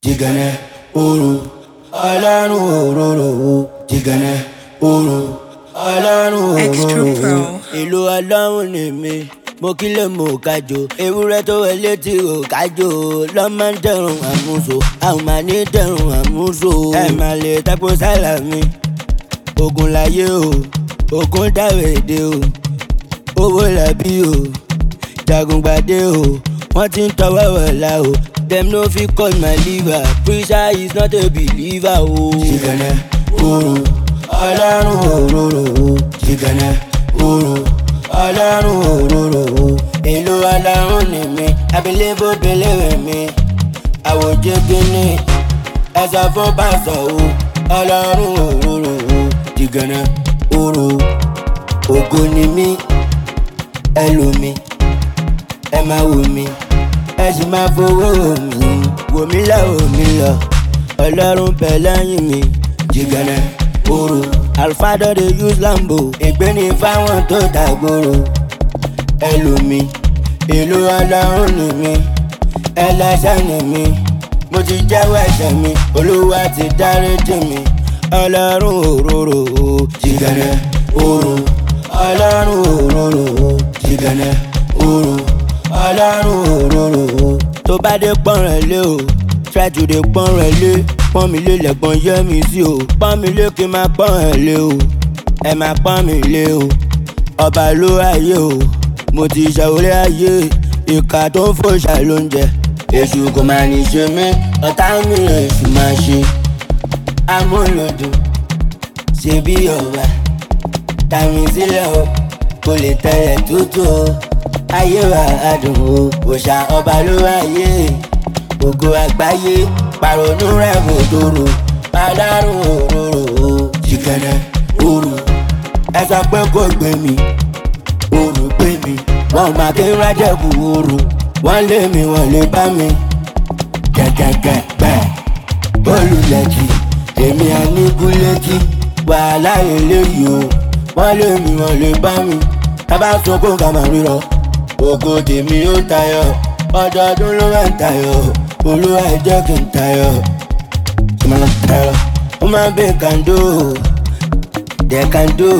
jìgànnà òru ọlọ́run òróró jìgànnà òru ọlọ́run òróró. Ìlú ọlọ́run ni mi mo kí lè mọ kájò ewúrẹ́ tó wọlé tí ò kájò lọ́ máa ń dẹ̀rùn àmúso àwọn máa ní dẹ̀rùn àmúso. ẹ máa lè tako sálà mi ogun láyé o ogun dáwèdè o owó làbí o jagungbadé o wọ́n ti ń tọwọ́ wọ̀lá o dem no fit cut my liver preacher is not a believer o. jìgànnà òru ọlọ́run òróró jìgànnà òru ọlọ́run òróró. Ìlú ọlọ́run ni mi abilébo belére mi àwòjẹ gíní ẹsẹ̀ fún pásọ̀ o ọlọ́run òróró jìgànnà òru. Ògo ni mí ẹ lò mí ẹ máa wò mí ẹ sì máa fowó mi wò mí lọ wò mí lọ ọlọ́run bẹ̀ lẹ́yìn mi jìgànnà òru. Alfado dey use lambo ìgbéni fáwọn tó dàgbòrò ẹ lò mí. Ìlú ọlọ́run ni mi ẹlẹ́ṣẹ̀ ni mi mo ti jẹ́wọ́ ẹ̀ṣẹ̀ mi olúwa ti dáríjì mi ọlọ́run òróró jìgànnà òru ọlọ́run òróró jìgànnà òru ọlọ́run òróró. tó bá dé pọ́n rẹ̀ lé o try to dey pọ́n rẹ̀ lé pọ́n mi lé lẹ́gbọ́n yẹ́ mi sí o pọ́n mi lé kí n máa pọ́n ẹ̀ lé o ẹ máa pọ́n mi lé o ọba ló ayé o mo ti ṣàwọlé ayé ìka tó ń fòṣà ló ń jẹ èṣù kò máa ní ṣe mí ọ̀tá mi èṣù máa ṣe amúlòdùn ṣe bí ọba tàmí sílẹ̀ o kò lè tẹ̀lé tútù o ayé wa adùn o òòṣà ọba ló ayé ògo àgbáyé pàrònú rẹ̀ kò tóró ọlọ́run òróró jìgànnà òru. ẹ sọ pé kò gbé mi òru gbé mi wọn máa kí n rájẹ kú òru wọn lé mi wọn lè bá mi gẹ́gẹ́gẹ́ bẹ́ẹ̀ olùlẹ̀kì èmi àníkúlẹ́kì wàhálà eléyìí o wọn lé mi wọn lè bá mi tábà sunkún ká máa rírọ ògo tèmi ó tayọ ọdọọdún ló máa ń tayọ olúwa ẹ jẹ́ kí n tayọ ìmọ̀ràn tayọ ó máa ń bẹ kàndó dẹ̀kàndó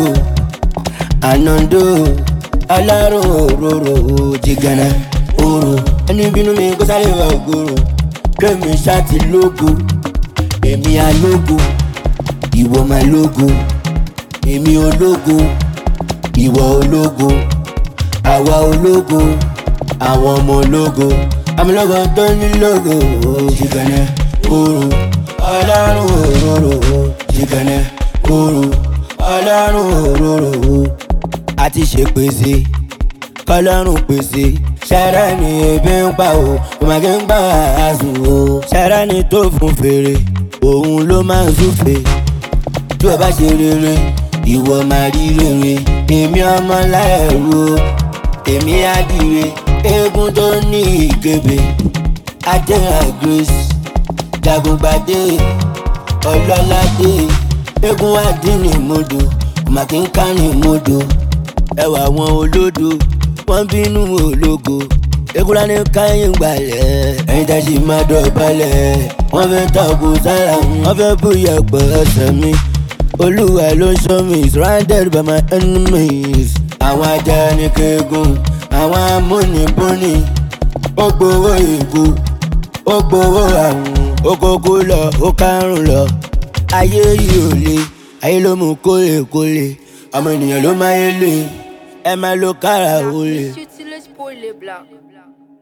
ànàndó ọlọ́run òróró jìgànnà òru. ẹni bínú mi kó sáré wá ògoro kémi ṣáàtì lógo èmi alógo ìwọ máa lógo èmi ológo ìwọ ológo àwa ológo àwọn ọmọ ológo amúlógo tó ní lógo jìgànnà òru ọlọ́run òróró jìgànnà òru ọlọ́run òróró. a ti ṣe pèsè kọlọ́run pèsè ṣẹ́rẹ́ ni ebi ń pa o òmàgé ń gbà àásùn o ṣẹ́rẹ́ ni tó fún fèrè òun ló máa ń súfè tí o bá ṣe rere ìwọ máa rí rere èmi ọmọ láẹ̀rú o èmi àdìrẹ eégún tó ní ìkébé adéhà grace jagungbadé ọlọ́ládé eégún àdínní mọ́dọ̀ òmàgé ń kárìn mọ́dọ̀ ẹwà wọn olódo wọn bínú ológo ekura ní káyìn gbalẹ̀ ẹ̀yin tá a ṣì máa dọ̀bálẹ̀ wọ́n fẹ́ tọ́kù sára wọ́n fẹ́ bóyá pọ̀ ẹsẹ̀ mi olúwa ló show me surrounded by my enemies. àwọn ajá ní kéegun àwọn amúnibúni ó gbowó ìkú ó gbowó àrùn ó kókó lọ ó kárùn lọ ayé yìí ò le ayé ló mú kólekóle ọmọ ènìyàn ló máa yé lè ẹ máa lo kára olè.